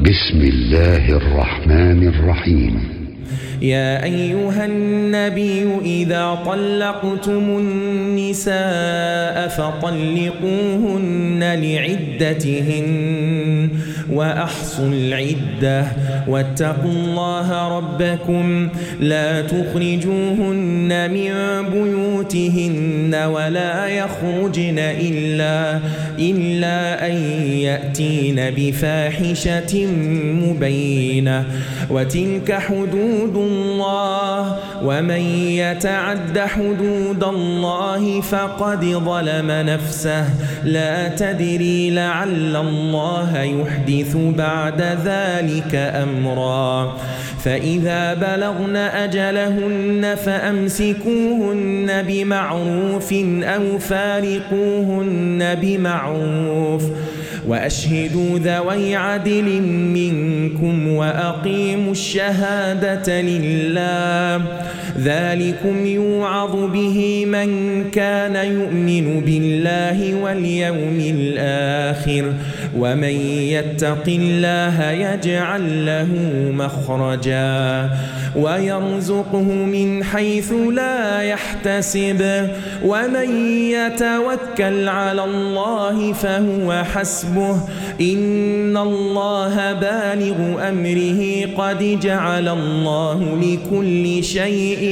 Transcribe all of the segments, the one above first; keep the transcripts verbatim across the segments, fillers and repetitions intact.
بسم الله الرحمن الرحيم. يا أيها النبي إذا طلقتم النساء فطلقوهن لعدتهن وأحصوا العدة واتقوا الله ربكم لا تخرجوهن من بيوتهن ولا يخرجن إلا, إلا أن يأتين بفاحشة مبينة وتلك حدود الله ومن يتعد حدود الله فقد ظلم نفسه لا تدري لعل الله يحدث بعد ذلك أمرا فإذا بلغن أجلهن فأمسكوهن بمعروف أو فارقوهن بمعروف وأشهدوا ذوي عدل منكم وأقيموا الشهادة لله ذلكم يوعظ به من كان يؤمن بالله واليوم الآخر ومن يتق الله يجعل له مخرجا ويرزقه من حيث لا يحتسب ومن يتوكل على الله فهو حسبه إن الله بالغ أمره قد جعل الله لكل شيء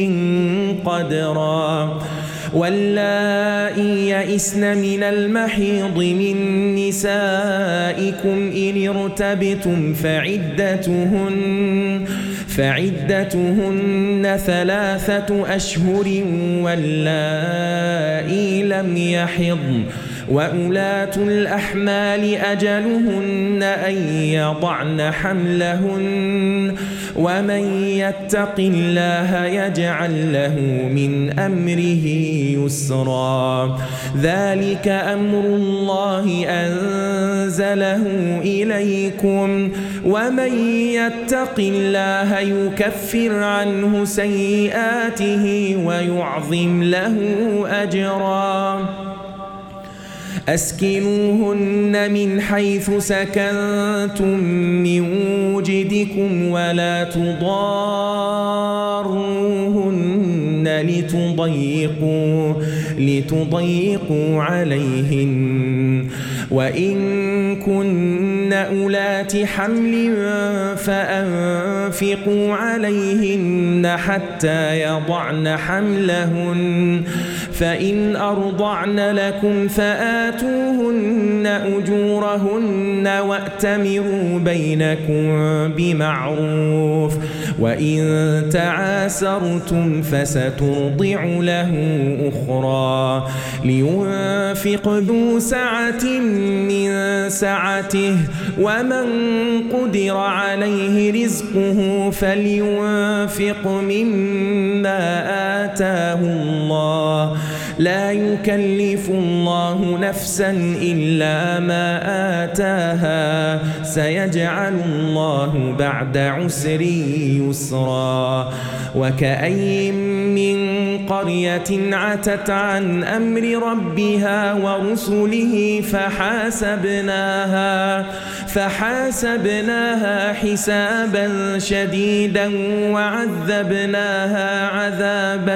قدرا واللائي يئسن من المحيض من نسائكم إن ارتبتم فعدتهن فعدتهن ثلاثة أشهر واللائي لم يحضن وأولاة الأحمال أجلهن أن يضعن حملهن ومن يتق الله يجعل له من أمره يسرا ذلك أمر الله أنزله إليكم ومن يتق الله يكفر عنه سيئاته ويعظم له أجرا أسكنوهن من حيث سكنتم من وجدكم ولا تضاروهن لتضيقوا, لتضيقوا عليهن وإن كن أولات حمل فأنفقوا عليهن حتى يضعن حملهن فإن أرضعن لكم فآتوهن أجورهن وأتمروا بينكم بمعروف وإن تعاسرتم فسترضع له أخرى لينفق ذو سعة من سعته ومن قدر عليه رزقه فلينفق مما آتاه الله لا يكلف الله نفسا إلا ما آتاها سيجعل الله بعد عسر يسرا وكأي من قرية عتت عن أمر ربها ورسله فحاسبناها فحاسبناها حسابا شديدا وعذبناها عذابا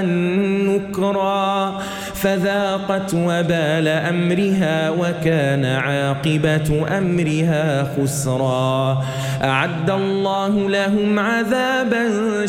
نكرا فذاقت وبال أمرها وكان عاقبة أمرها خسرا أعد الله لهم عذابا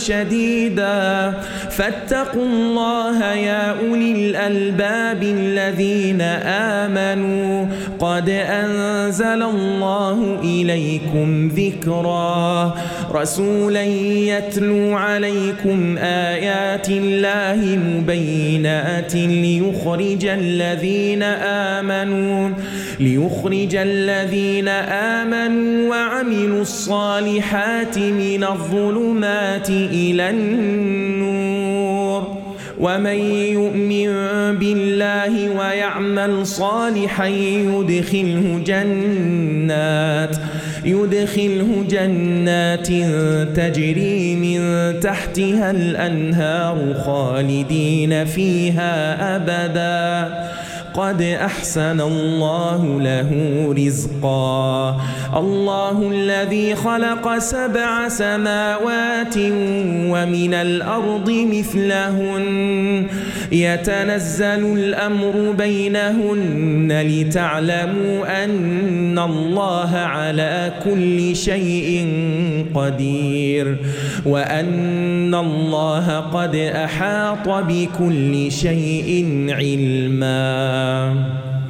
شديدا فاتقوا الله يا أولي الألباب الذين آمنوا قد أنزل الله إليكم ذكرا رسولا يتلو عليكم آيات الله مبينات ليخرج الذين آمنوا ليخرج الذين آمنوا وعملوا الصالحات من الظلمات إلى النور ومن يؤمن بالله ويعمل صالحا يدخله جنات يدخله جنات تجري من تحتها الأنهار خالدين فيها أبدا قد أحسن الله له رزقا. الله الذي خلق سبع سماوات ومن الأرض مثلهن يتنزل الأمر بينهن لتعلموا أن الله على كل شيء قدير وأن الله قد أحاط بكل شيء علما.